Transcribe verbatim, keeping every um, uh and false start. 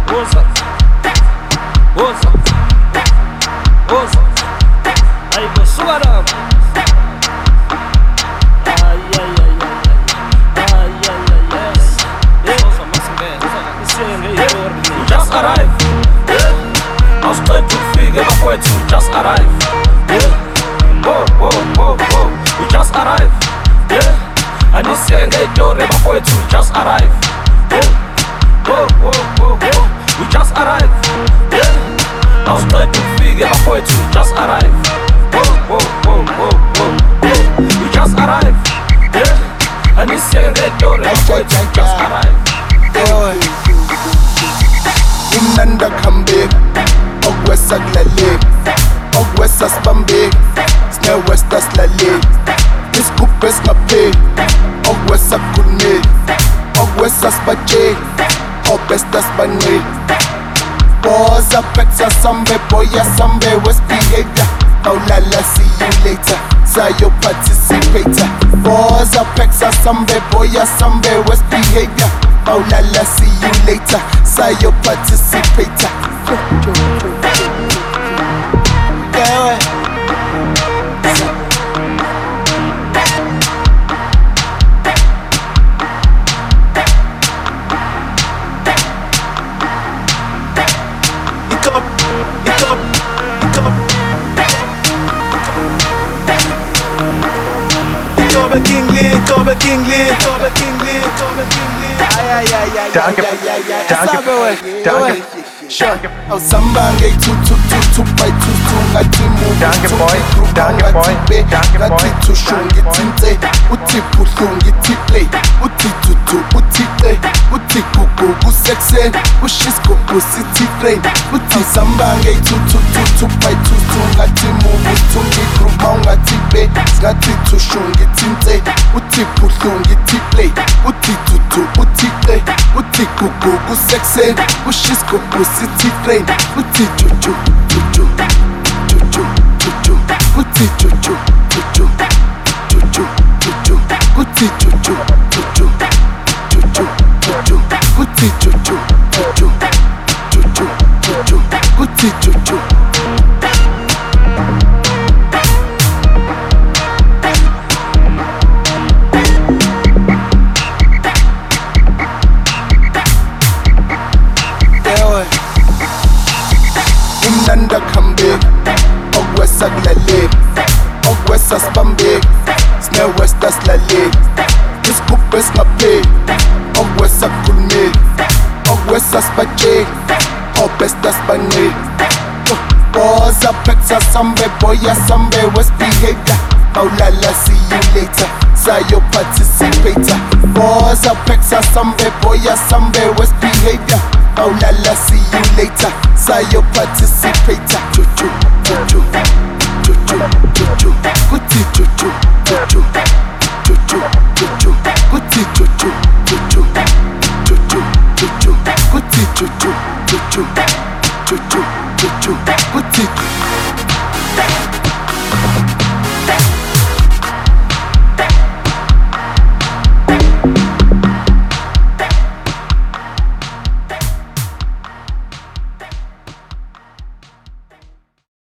Ouça, ouça, ouça. Aí você arama. Ai, ai, ai, ai, ai, ai, ai, ai. Ouça, mas just arrive. Yeah. Aos peitos figa na poeta, just arrive. Yeah. Oh, oh, oh, oh. We just arrive. Yeah. And this young guy don't ever poet, we just arrive. Yeah. Oh, oh, oh, oh. We just arrive. Yeah. Aos peitos figa na poeta, we just arrive. Oh, oh, oh, oh, oh. Yeah. We just arrive. Yeah. And this young guy don't ever poet, we just arrive. Inanda kambe, ogwesa glale, ogwesa spambe, sne westa slale, iskupes mape, ogwesa kunne, ogwesa spache, obesta spane. Boza pexa sambe, boya sambe, west behavior. Oh la la, see you later, Zayo participator. Boza pexa sambe, boya sambe, west behavior. Oh la la, see you later, Zayo participator. Yeah. Kobe Kingly, Kobe Kingly, Kobe Kingly, Kobe Kingly. Ay ay ay ay. Danke, danke, danke. Danke. Au sambange tu tu tu tu by tu tu ngati mu. Danke boy, danke boy, danke boy. Ngati tu shongi tinte, uti puhlungi tiple, uti tu tu uti ple, uti kuku usexe, ushisko usiti train, uti sambange tu tu tu tu by tu tu ngati mu tu ngikruba ngati be, ngati tu shongi tinte, uti puhlungi tiple, uti tu tu uti ple, uti kuku usexe, ushisko usiti train, uti juju juju juju juju, uti juju juju juju juju, uti juju juju juju juju, uti juju juju juju juju, uti juju. Inanda kambe, ogwesa glale, ogwesa spambe, sne westa slale, iskupes mape, ogwesa kulme, ogwesa spache, obesta spane. Boza pexa sambe, boya sambe, west behavior. Oh la la, see you later, Zayo participator. Boza pexa sambe, boya sambe, west behavior. Oh la la, see you later, Zayo participator. Juju, juju, juju, juju, kuti juju, juju, juju, juju, kuti juju, juju, juju, juju, kuti juju, juju.